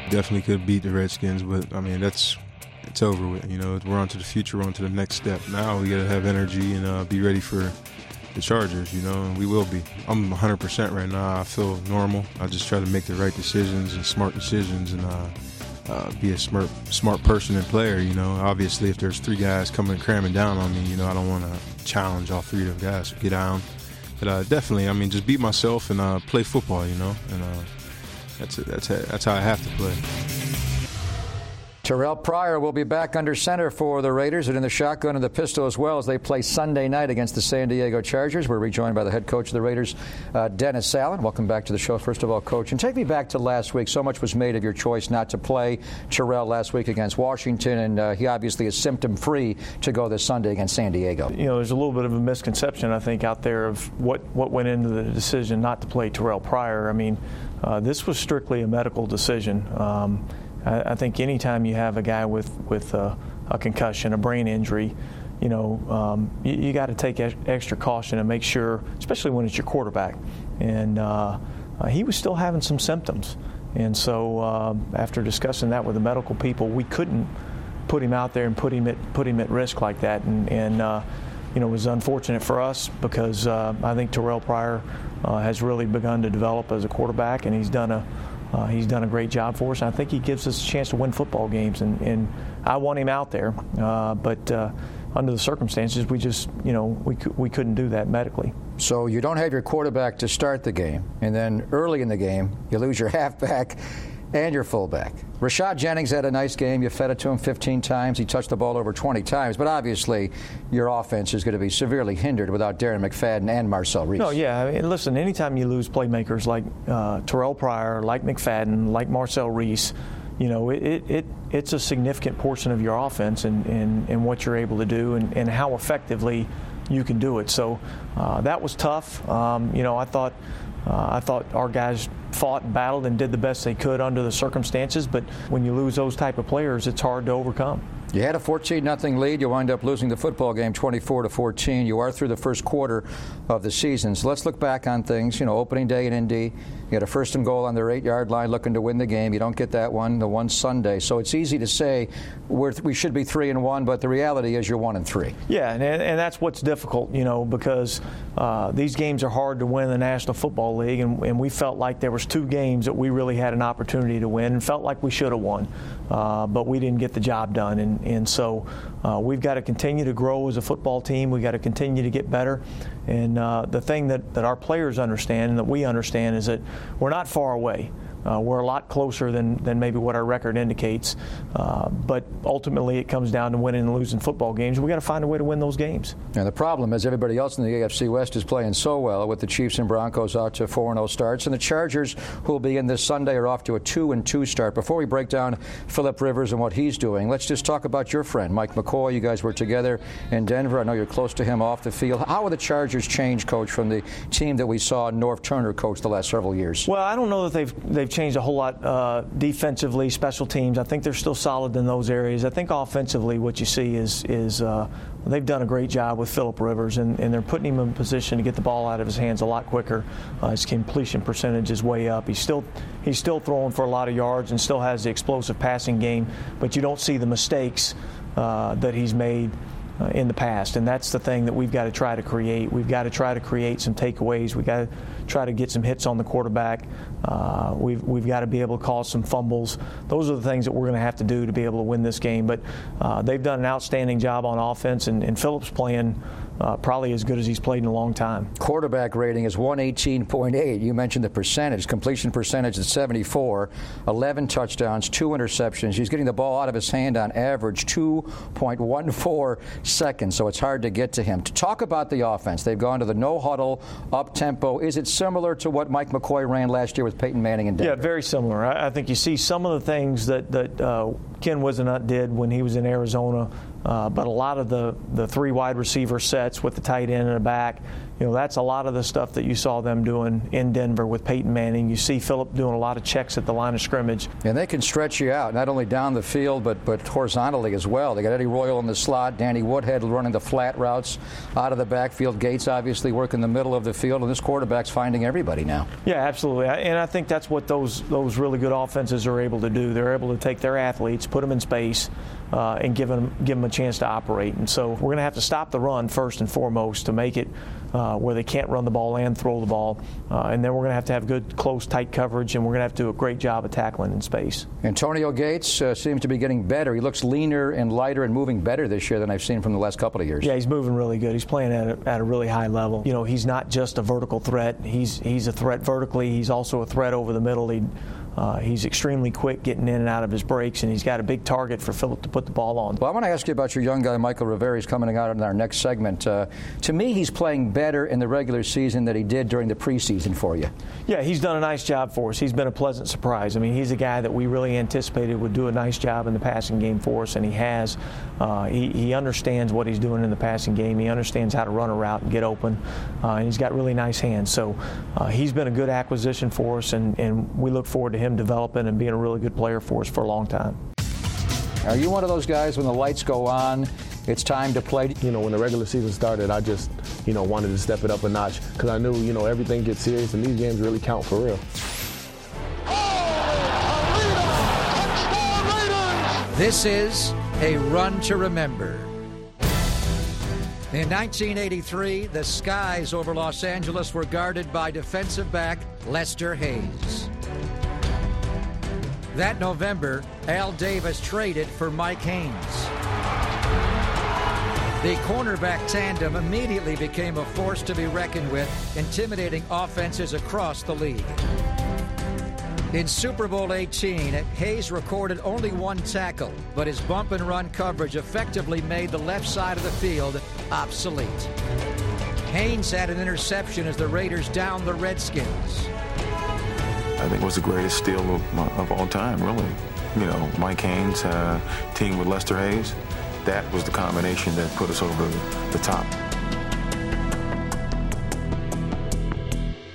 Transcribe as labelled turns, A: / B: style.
A: Definitely could beat the Redskins, but I mean it's over with. You know, we're on to the future, we're on to the next step. Now we got to have energy and be ready for the Chargers. You know, and we will be. I'm 100% right now. I feel normal. I just try to make the right decisions and smart decisions and be a smart person and player. You know, obviously if there's 3 guys coming and cramming down on me, you know, I don't want to challenge all 3 of them guys. So get down. But definitely, I mean, just beat myself and play football. You know, and that's how I have to play.
B: Terrell Pryor will be back under center for the Raiders and in the shotgun and the pistol as well as they play Sunday night against the San Diego Chargers. We're rejoined by the head coach of the Raiders, Dennis Allen. Welcome back to the show, first of all, Coach. And take me back to last week. So much was made of your choice not to play Terrell last week against Washington, and he obviously is symptom-free to go this Sunday against San Diego.
C: You know, there's a little bit of a misconception, I think, out there of what went into the decision not to play Terrell Pryor. I mean, this was strictly a medical decision. I think anytime you have a guy with a concussion, a brain injury, you know, you got to take extra caution and make sure, especially when it's your quarterback. And he was still having some symptoms. And so after discussing that with the medical people, we couldn't put him out there and put him at risk like that. And you know, it was unfortunate for us because I think Terrell Pryor has really begun to develop as a quarterback, and he's done a great job for us. And I think he gives us a chance to win football games, and I want him out there. But under the circumstances, we just, you know, we couldn't do that medically.
B: So you don't have your quarterback to start the game, and then early in the game, you lose your halfback and your fullback. Rashad Jennings had a nice game. You fed it to him 15 times. He touched the ball over 20 times. But obviously, your offense is going to be severely hindered without Darren McFadden and Marcel Reese.
C: No, yeah. I mean, listen, anytime you lose playmakers like Terrell Pryor, like McFadden, like Marcel Reese, you know, it's a significant portion of your offense and what you're able to do and how effectively you can do it. So that was tough. You know, I thought our guys fought and battled and did the best they could under the circumstances, but when you lose those type of players, it's hard to overcome.
B: You had a 14-0 lead. You wind up losing the football game 24-14. You are through the first quarter of the season. So let's look back on things. You know, opening day in Indy, you had a 1st and goal on their 8-yard line looking to win the game. You don't get that one, the one Sunday. So it's easy to say we should be 3-1, but the reality is you're 1-3.
C: Yeah, and that's what's difficult, you know, because these games are hard to win in the National Football League, and we felt like there was 2 games that we really had an opportunity to win and felt like we should have won, but we didn't get the job done. And so we've got to continue to grow as a football team. We've got to continue to get better. And the thing that our players understand and that we understand is that we're not far away. We're a lot closer than maybe what our record indicates. But ultimately, it comes down to winning and losing football games. We've got to find a way to win those games.
B: And the problem is everybody else in the AFC West is playing so well, with the Chiefs and Broncos out to 4-0 starts. And the Chargers, who will be in this Sunday, are off to a 2-2 start. Before we break down Phillip Rivers and what he's doing, let's just talk about your friend, Mike McCoy. You guys were together in Denver. I know you're close to him off the field. How have the Chargers changed, Coach, from the team that we saw Norv Turner coach the last several years?
C: Well, I don't know that they've changed a whole lot defensively, special teams. I think they're still solid in those areas. I think offensively what you see is they've done a great job with Phillip Rivers, and they're putting him in position to get the ball out of his hands a lot quicker. His completion percentage is way up. He's still throwing for a lot of yards and still has the explosive passing game, but you don't see the mistakes that he's made in the past, and that's the thing that we've got to try to create. We've got to try to create some takeaways. We've got to try to get some hits on the quarterback. We've got to be able to cause some fumbles. Those are the things that we're going to have to do to be able to win this game. But they've done an outstanding job on offense, and Phillip's playing probably as good as he's played in a long time.
B: Quarterback rating is 118.8. You mentioned the percentage. Completion percentage is 74. 11 touchdowns, 2 interceptions. He's getting the ball out of his hand on average 2.14 seconds, so it's hard to get to him. To talk about the offense, they've gone to the no-huddle, up-tempo. Is it similar to what Mike McCoy ran last year with Peyton Manning and Denver?
C: Yeah, very similar. I think you see some of the things that Ken Whisenhunt did when he was in Arizona But a lot of the three wide receiver sets with the tight end and the back, that's a lot of the stuff that you saw them doing in Denver with Peyton Manning. You see Phillip doing a lot of checks at the line of scrimmage.
B: And they can stretch you out, not only down the field, but horizontally as well. They got Eddie Royal in the slot, Danny Woodhead running the flat routes out of the backfield. Gates obviously working the middle of the field, and this quarterback's finding everybody now.
C: Yeah, absolutely. And I think that's what those really good offenses are able to do. They're able to take their athletes, put them in space, and give them a chance to operate. And so we're going to have to stop the run first and foremost to make it where they can't run the ball and throw the ball. And then we're going to have good, close, tight coverage, and we're going to have to do a great job of tackling in space.
B: Antonio Gates seems to be getting better. He looks leaner and lighter and moving better this year than I've seen from the last couple of years.
C: Yeah, he's moving really good. He's playing at a really high level. He's not just a vertical threat. He's a threat vertically. He's also a threat over the middle. He's extremely quick getting in and out of his breaks, and he's got a big target for Phillip to put the ball on.
B: Well, I want to ask you about your young guy, Michael Rivera. He's coming out in our next segment. To me, he's playing better in the regular season than he did during the preseason for you.
C: Yeah, he's done a nice job for us. He's been a pleasant surprise. I mean, he's a guy that we really anticipated would do a nice job in the passing game for us, and he has. He understands what he's doing in the passing game. He understands how to run a route and get open, and he's got really nice hands. So he's been a good acquisition for us, and we look forward to him developing and being a really good player for us for a long time.
B: Are you one of those guys when the lights go on, it's time to play?
D: When the regular season started, I just, wanted to step it up a notch because I knew, everything gets serious and these games really count for real.
B: This is a run to remember. In 1983, the skies over Los Angeles were guarded by defensive back Lester Hayes. That November, Al Davis traded for Mike Haynes. The cornerback tandem immediately became a force to be reckoned with, intimidating offenses across the league. In Super Bowl 18, Hayes recorded only one tackle, but his bump and run coverage effectively made the left side of the field obsolete. Haynes had an interception as the Raiders downed the Redskins.
E: I think it was the greatest steal of all time, really. Mike Haynes teamed with Lester Hayes. That was the combination that put us over the top.